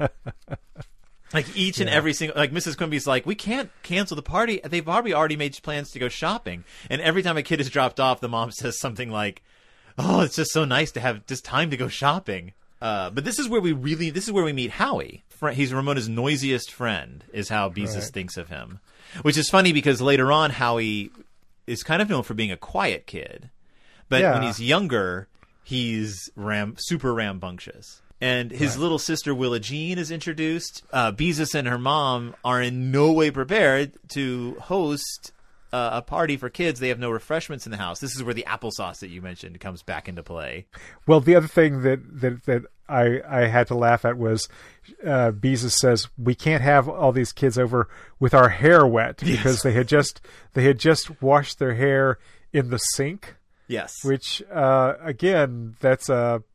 Like each and every single, like Mrs. Quimby's like, we can't cancel the party. They've probably already made plans to go shopping. And every time a kid is dropped off, the mom says something like, oh, it's just so nice to have just time to go shopping. But this is where we meet Howie. He's Ramona's noisiest friend, is how Beezus thinks of him. Which is funny because later on, Howie is kind of known for being a quiet kid. But when he's younger, he's super rambunctious. And his little sister, Willa Jean, is introduced. Beezus and her mom are in no way prepared to host a party for kids. They have no refreshments in the house. This is where the applesauce that you mentioned comes back into play. Well, the other thing that I had to laugh at was Beezus says, we can't have all these kids over with our hair wet because they had just washed their hair in the sink. Yes. Which, again, that's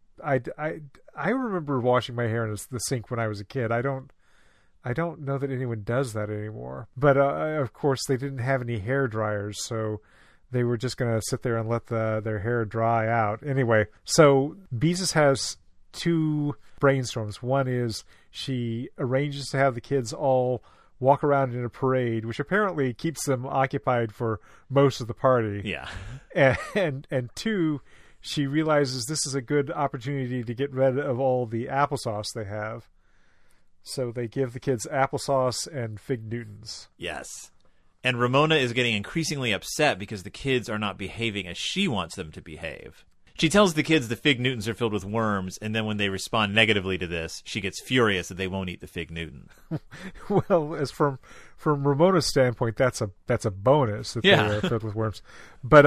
I remember washing my hair in the sink when I was a kid. I don't know that anyone does that anymore. But of course, they didn't have any hair dryers, so they were just going to sit there and let their hair dry out. Anyway, so Beezus has two brainstorms. One is she arranges to have the kids all walk around in a parade, which apparently keeps them occupied for most of the party. Yeah. And two, she realizes this is a good opportunity to get rid of all the applesauce they have. So they give the kids applesauce and Fig Newtons. Yes. And Ramona is getting increasingly upset because the kids are not behaving as she wants them to behave. She tells the kids the Fig Newtons are filled with worms, and then when they respond negatively to this, she gets furious that they won't eat the Fig Newton. Well, as from Ramona's standpoint, that's a bonus that they are filled with worms. But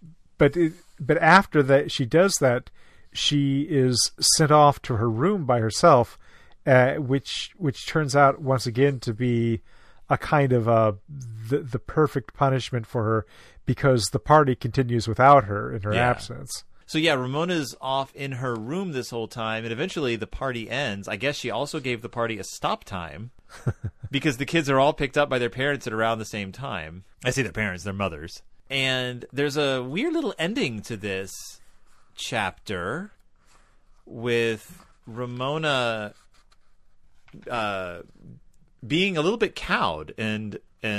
after that, she does that, she is sent off to her room by herself, which turns out once again to be a kind of the perfect punishment for her because the party continues without her in her absence. So Ramona's off in her room this whole time, and eventually the party ends. I guess she also gave the party a stop time because the kids are all picked up by their parents at around the same time. I say their parents, their mothers. And there's a weird little ending to this chapter with Ramona being a little bit cowed and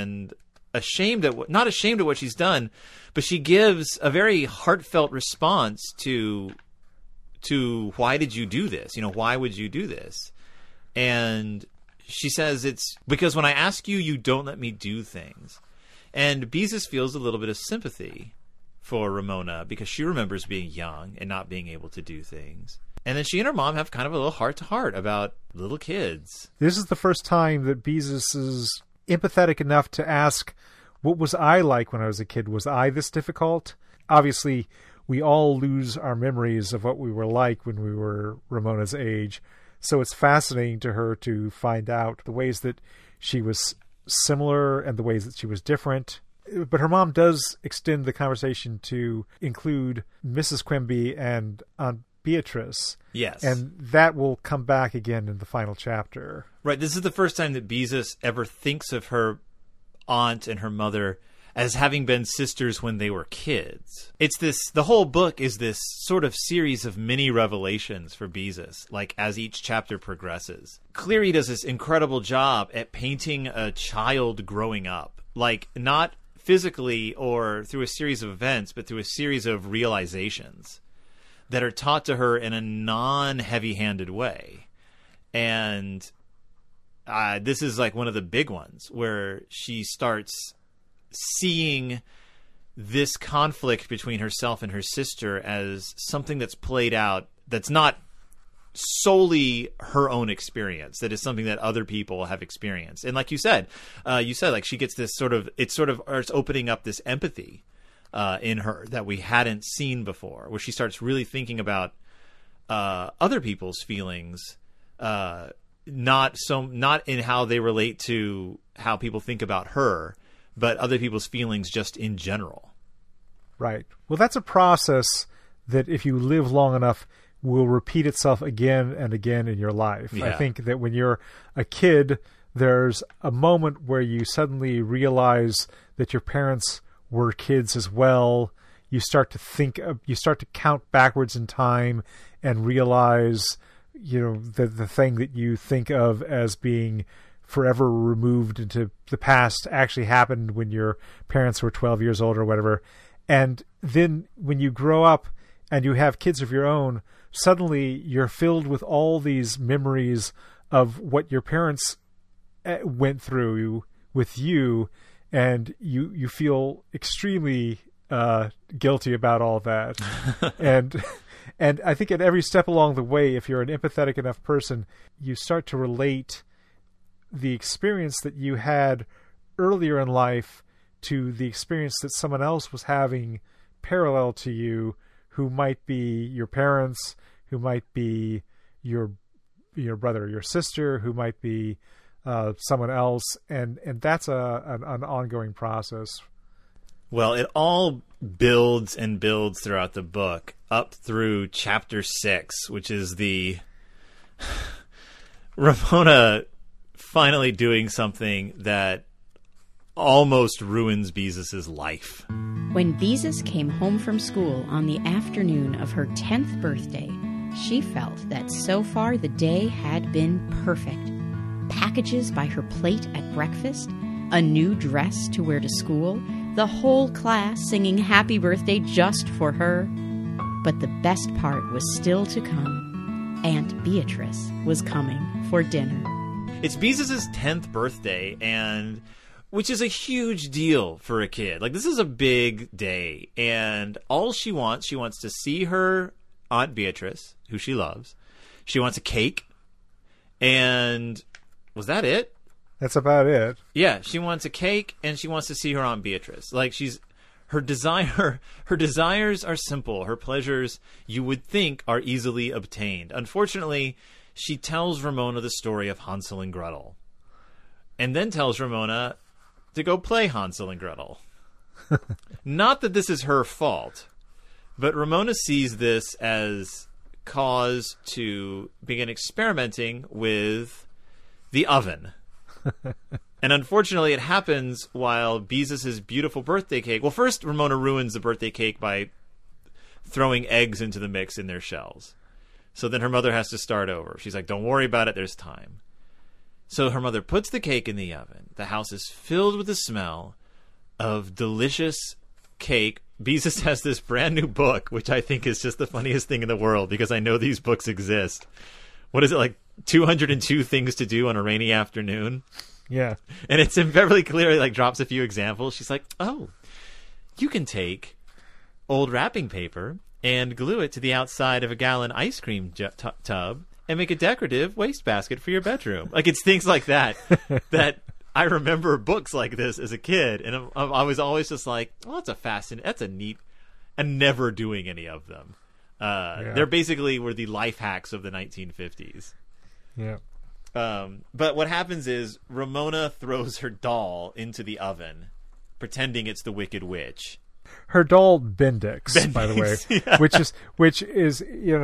not ashamed of what she's done, but she gives a very heartfelt response to why did you do this? Why would you do this? And she says it's because when I ask you, you don't let me do things. And Beezus feels a little bit of sympathy for Ramona because she remembers being young and not being able to do things. And then she and her mom have kind of a little heart-to-heart about little kids. This is the first time that Beezus is empathetic enough to ask, what was I like when I was a kid? Was I this difficult? Obviously, we all lose our memories of what we were like when we were Ramona's age. So it's fascinating to her to find out the ways that she was similar and the ways that she was different. But her mom does extend the conversation to include Mrs. Quimby and Aunt Beatrice. Yes. And that will come back again in the final chapter. Right. This is the first time that Beezus ever thinks of her aunt and her mother as having been sisters when they were kids. The whole book is this sort of series of mini revelations for Beezus, like as each chapter progresses. Cleary does this incredible job at painting a child growing up, like not physically or through a series of events, but through a series of realizations that are taught to her in a non-heavy-handed way. And this is like one of the big ones where she starts seeing this conflict between herself and her sister as something that's played out that's not solely her own experience. That is something that other people have experienced. And like you said like she gets this it's opening up this empathy in her that we hadn't seen before, where she starts really thinking about other people's feelings, not in how they relate to how people think about her, but other people's feelings just in general. Right. Well, that's a process that if you live long enough will repeat itself again and again in your life. Yeah. I think that when you're a kid, there's a moment where you suddenly realize that your parents were kids as well. You start to count backwards in time and realize, the thing that you think of as being forever removed into the past actually happened when your parents were 12 years old or whatever. And then when you grow up and you have kids of your own, suddenly you're filled with all these memories of what your parents went through with you, and you feel extremely guilty about all that. And I think at every step along the way, if you're an empathetic enough person, you start to relate the experience that you had earlier in life to the experience that someone else was having parallel to you, who might be your parents, who might be your brother or your sister, who might be someone else, and that's an ongoing process. Well, it all builds and builds throughout the book up through chapter 6, which is the Ramona finally doing something that almost ruins Beezus' life. When Beezus came home from school on the afternoon of her 10th birthday, she felt that so far the day had been perfect. Packages by her plate at breakfast, a new dress to wear to school, the whole class singing happy birthday just for her. But the best part was still to come. Aunt Beatrice was coming for dinner. It's Beezus' 10th birthday, and which is a huge deal for a kid. Like, this is a big day, and all she wants to see her Aunt Beatrice, who she loves. She wants a cake, and was that it? That's about it. Yeah, she wants a cake, and she wants to see her Aunt Beatrice. Like, her desires are simple. Her pleasures, you would think, are easily obtained. Unfortunately, she tells Ramona the story of Hansel and Gretel, and then tells Ramona to go play Hansel and Gretel. Not that this is her fault, but Ramona sees this as cause to begin experimenting with the oven. And unfortunately, it happens while Beezus' beautiful birthday cake... Well, first, Ramona ruins the birthday cake by throwing eggs into the mix in their shells. So then her mother has to start over. She's like, don't worry about it, there's time. So her mother puts the cake in the oven. The house is filled with the smell of delicious cake. Beezus has this brand new book, which I think is just the funniest thing in the world, because I know these books exist. What is it, like 202 Things to Do on a Rainy Afternoon? Yeah. And it's in Beverly clearly like drops a few examples. She's like, oh, you can take old wrapping paper and glue it to the outside of a gallon ice cream tub and make a decorative wastebasket for your bedroom. Like, it's things like that that I remember books like this as a kid, and I was always just like, "Oh, that's a neat," and never doing any of them. They're basically were the life hacks of the 1950s. Yeah. But what happens is Ramona throws her doll into the oven, pretending it's the Wicked Witch. Her doll Bendix, by the way, yeah. which is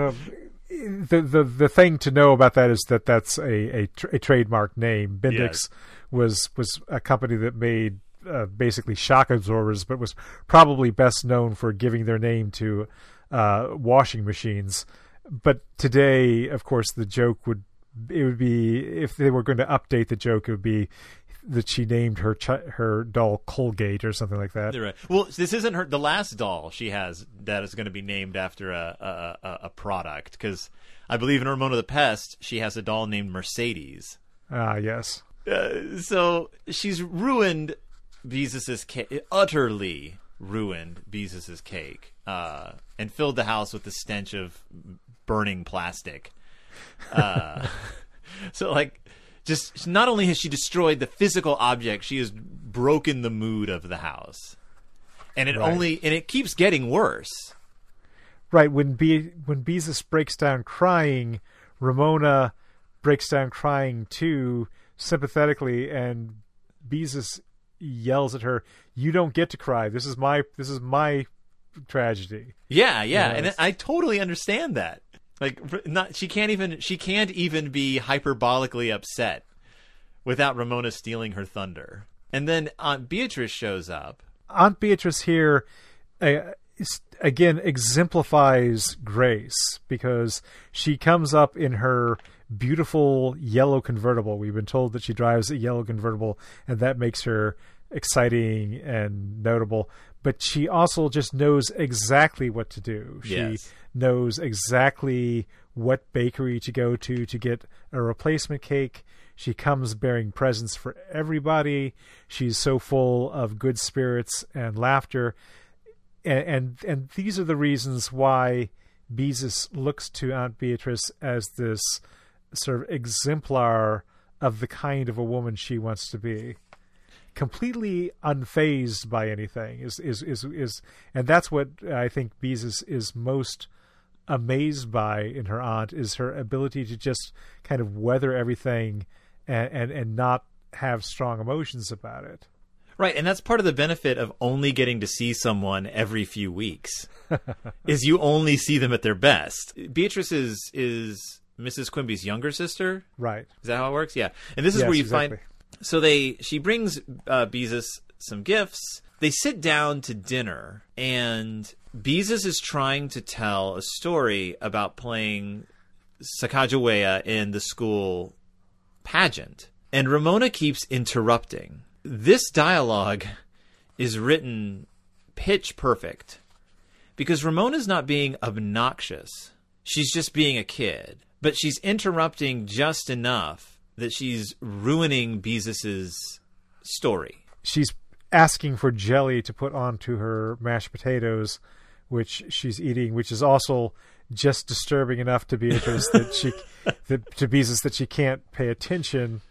the thing to know about that is that that's a trademark name. Bendix was a company that made basically shock absorbers, but was probably best known for giving their name to washing machines. But today, of course, the joke would be, if they were going to update the joke, it would be that she named her doll Colgate or something like that. Right. Well, this isn't the last doll she has that is going to be named after a product, because I believe in Ramona the Pest she has a doll named Mercedes. Ah, yes. So she's ruined Beezus' cake, utterly ruined Beezus' cake, and filled the house with the stench of burning plastic. So, like, just not only has she destroyed the physical object, she has broken the mood of the house, and it keeps getting worse. Right, when Beezus breaks down crying, Ramona breaks down crying too, sympathetically, and Beezus yells at her, "You don't get to cry. This is my tragedy." Yeah, Yes. and I totally understand that. Like, she can't even be hyperbolically upset without Ramona stealing her thunder. And then Aunt Beatrice shows up. Aunt Beatrice here, again, exemplifies grace, because she comes up in her beautiful yellow convertible. We've been told that she drives a yellow convertible, and that makes her exciting and notable. But she also just knows exactly what to do. She knows exactly what bakery to go to get a replacement cake. She comes bearing presents for everybody. She's so full of good spirits and laughter. And these are the reasons why Beezus looks to Aunt Beatrice as this sort of exemplar of the kind of a woman she wants to be. Completely unfazed by anything is and that's what I think Beezus is most amazed by in her aunt, is her ability to just kind of weather everything and not have strong emotions about it. Right, and that's part of the benefit of only getting to see someone every few weeks, is you only see them at their best. Beatrice is Mrs. Quimby's younger sister. Right. Is that how it works? Yeah. And this is where you exactly. find... So she brings Beezus some gifts. They sit down to dinner, and Beezus is trying to tell a story about playing Sacagawea in the school pageant. And Ramona keeps interrupting. This dialogue is written pitch perfect, because Ramona's not being obnoxious. She's just being a kid. But she's interrupting just enough that she's ruining Beezus's story. She's asking for jelly to put onto her mashed potatoes, which she's eating, which is also just disturbing enough to Beatrice to Beezus that she can't pay attention.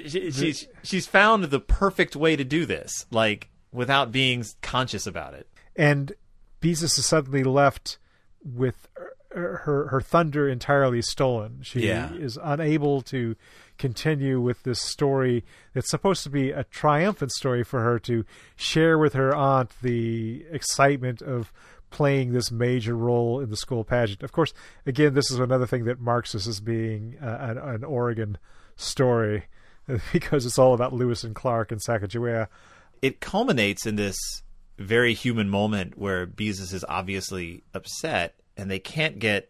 She's found the perfect way to do this, like, without being conscious about it. And Beezus is suddenly left with her thunder entirely stolen. She is unable to continue with this story that's supposed to be a triumphant story for her, to share with her aunt the excitement of playing this major role in the school pageant. Of course, again, this is another thing that marks us as being an Oregon story, because it's all about Lewis and Clark and Sacagawea. It culminates in this very human moment where Beezus is obviously upset, and they can't get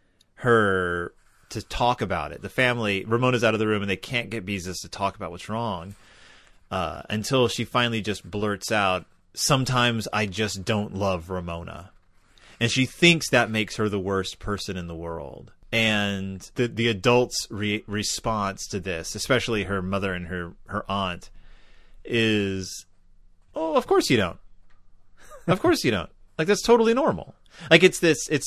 her to talk about it. The family, Ramona's out of the room, and they can't get Beezus to talk about what's wrong until she finally just blurts out, "Sometimes I just don't love Ramona." And she thinks that makes her the worst person in the world. And the adults' response to this, especially her mother and her aunt, is, "Oh, of course you don't. Of course you don't. Like, that's totally normal." Like, it's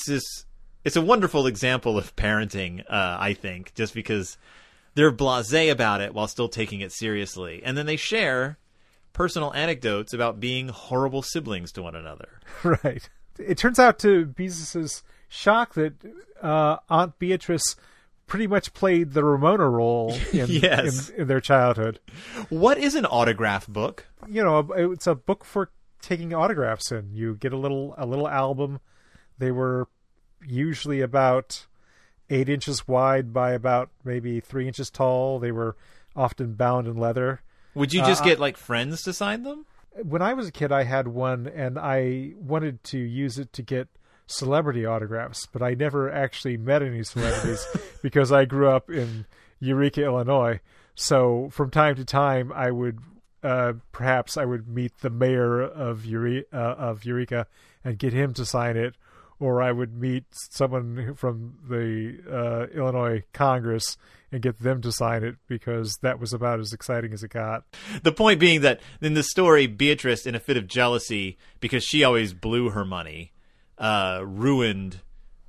a wonderful example of parenting, I think, just because they're blasé about it while still taking it seriously. And then they share personal anecdotes about being horrible siblings to one another. Right. It turns out, to Beezus's shock, that Aunt Beatrice pretty much played the Ramona role in their childhood. What is an autograph book? It's a book for taking autographs in. You get a little album. They were usually about 8 inches wide by about maybe 3 inches tall. They were often bound in leather. Would you just get, like, friends to sign them? When I was a kid, I had one, and I wanted to use it to get celebrity autographs, but I never actually met any celebrities because I grew up in Eureka, Illinois. So from time to time, I would perhaps I would meet the mayor of Eureka and get him to sign it, or I would meet someone from the Illinois Congress and get them to sign it, because that was about as exciting as it got. The point being that in the story, Beatrice, in a fit of jealousy, because she always blew her money, ruined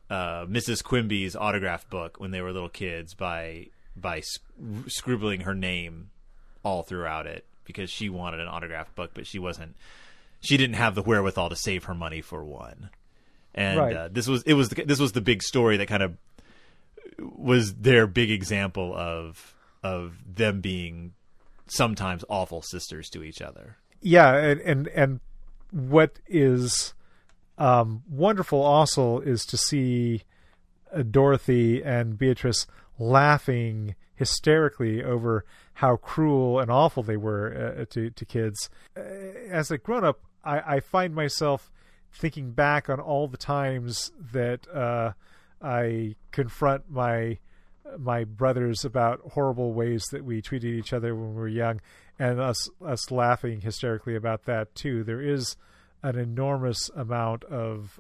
Mrs. Quimby's autograph book when they were little kids by scribbling her name all throughout it because she wanted an autograph book, but she didn't have the wherewithal to save her money for one. And Right. this was the big story that kind of was their big example of them being sometimes awful sisters to each other. Yeah, and what is wonderful also is to see Dorothy and Beatrice laughing hysterically over how cruel and awful they were to kids. As a grown-up, I find myself thinking back on all the times that I confront my brothers about horrible ways that we treated each other when we were young, and us laughing hysterically about that too. There is an enormous amount of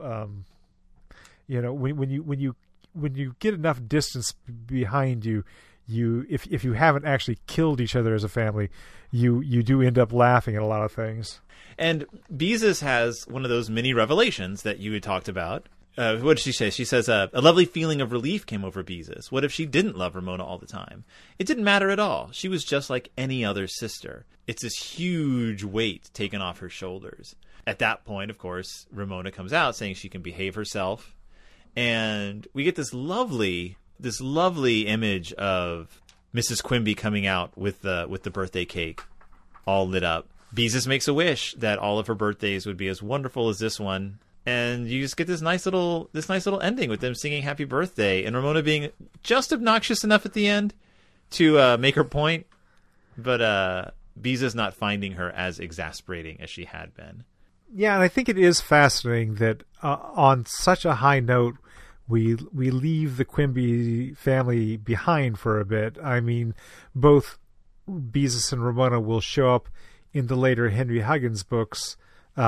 when you get enough distance behind you, if you haven't actually killed each other as a family, you do end up laughing at a lot of things. And Beezus has one of those mini revelations that you had talked about. What did she say? She says, a lovely feeling of relief came over Beezus. What if she didn't love Ramona all the time? It didn't matter at all. She was just like any other sister. It's this huge weight taken off her shoulders. At that point, of course, Ramona comes out saying she can behave herself. And we get this lovely image of Mrs. Quimby coming out with the birthday cake all lit up. Beezus makes a wish that all of her birthdays would be as wonderful as this one. And you just get this nice little ending with them singing happy birthday and Ramona being just obnoxious enough at the end to make her point, but Beezus not finding her as exasperating as she had been. Yeah, and I think it is fascinating that on such a high note, we leave the Quimby family behind for a bit. I mean, both Beezus and Ramona will show up in the later Henry Huggins books.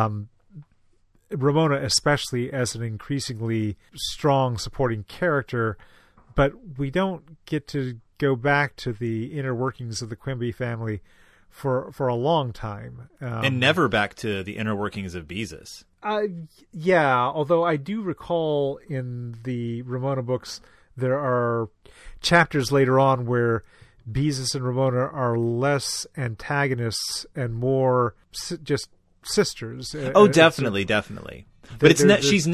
Ramona especially as an increasingly strong supporting character, but we don't get to go back to the inner workings of the Quimby family for a long time. And never back to the inner workings of Beezus. Yeah, although I do recall in the Ramona books there are chapters later on where Beezus and Ramona are less antagonists and more just sisters. Oh, definitely. But it's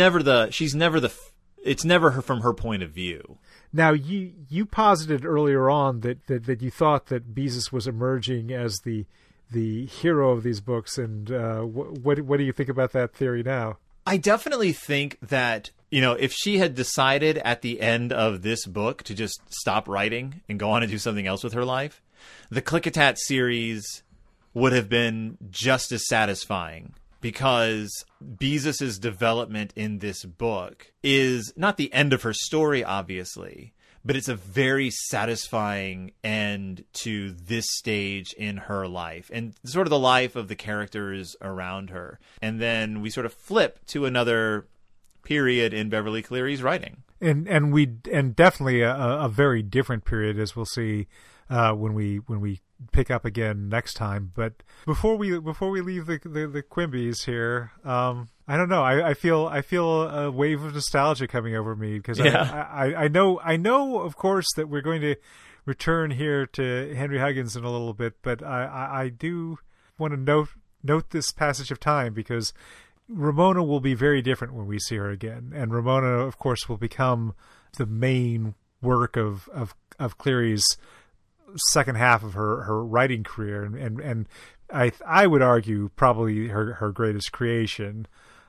never her from her point of view. Now, you posited earlier on that you thought that Beezus was emerging as the hero of these books, and what do you think about that theory now? I definitely think that, if she had decided at the end of this book to just stop writing and go on and do something else with her life, the Klickitat series would have been just as satisfying, because Beezus's development in this book is not the end of her story, obviously, but it's a very satisfying end to this stage in her life and sort of the life of the characters around her. And then we sort of flip to another period in Beverly Cleary's writing. And definitely a very different period, as we'll see when we pick up again next time. But before we leave the Quimbys here, I don't know. I feel a wave of nostalgia coming over me because I know of course that we're going to return here to Henry Huggins in a little bit, but I do want to note this passage of time because Ramona will be very different when we see her again, and Ramona, of course, will become the main work of Cleary's second half of her writing career, and I would argue probably her greatest creation.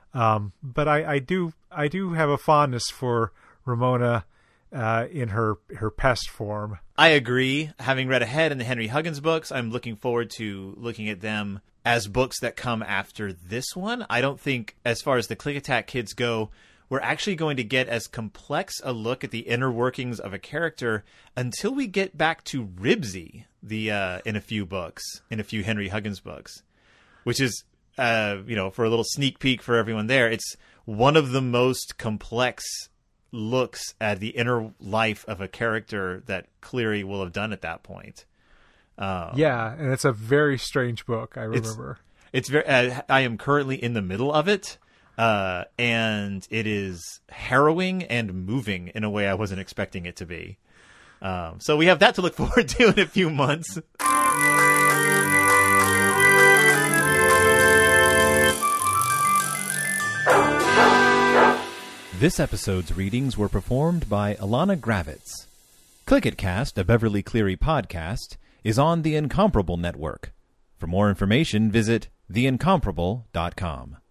But I do have a fondness for Ramona in her pest form. I agree. Having read ahead in the Henry Huggins books, I'm looking forward to looking at them as books that come after this one. I don't think, as far as the Klickitat kids go, we're actually going to get as complex a look at the inner workings of a character until we get back to Ribsy in a few Henry Huggins books, which is, for a little sneak peek for everyone there, it's one of the most complex looks at the inner life of a character that Cleary will have done at that point. And it's a very strange book. I remember it's very. I am currently in the middle of it. And it is harrowing and moving in a way I wasn't expecting it to be. So we have that to look forward to in a few months. This episode's readings were performed by Alana Gravitz. Click It Cast, a Beverly Cleary podcast, is on the Incomparable Network. For more information, visit theincomparable.com.